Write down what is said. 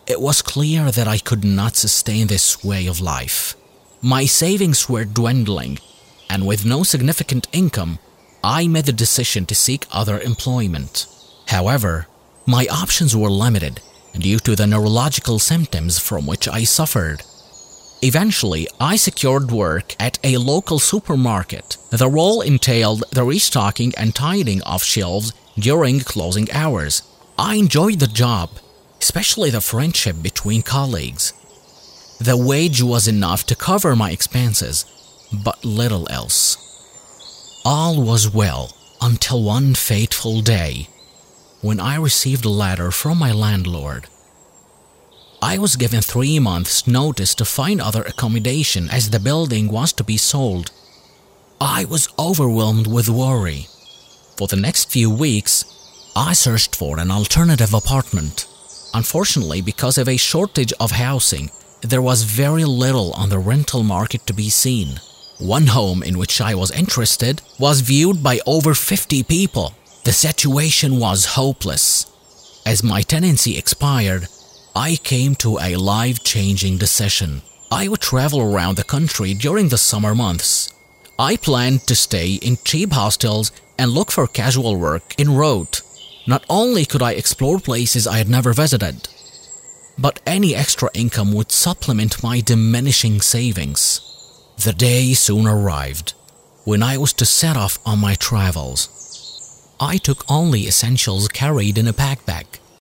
It was clear that I could not sustain this way of life. My savings were dwindling, and with no significant income, I made the decision to seek other employment. However, my options were limited due to the neurological symptoms from which I suffered. Eventually, I secured work at a local supermarket. The role entailed the restocking and tidying of shelves during closing hours. I enjoyed the job, especially the friendship between colleagues. The wage was enough to cover my expenses, but little else. All was well until one fateful day, when I received a letter from my landlord. I was given 3 months' notice to find other accommodation as the building was to be sold. I was overwhelmed with worry. For the next few weeks, I searched for an alternative apartment. Unfortunately, because of a shortage of housing, there was very little on the rental market to be seen. One home in which I was interested was viewed by over 50 people. The situation was hopeless. As my tenancy expired, I came to a life-changing decision. I would travel around the country during the summer months. I planned to stay in cheap hostels and look for casual work en route. Not only could I explore places I had never visited, but any extra income would supplement my diminishing savings. The day soon arrived when I was to set off on my travels. I took only essentials carried in a backpack.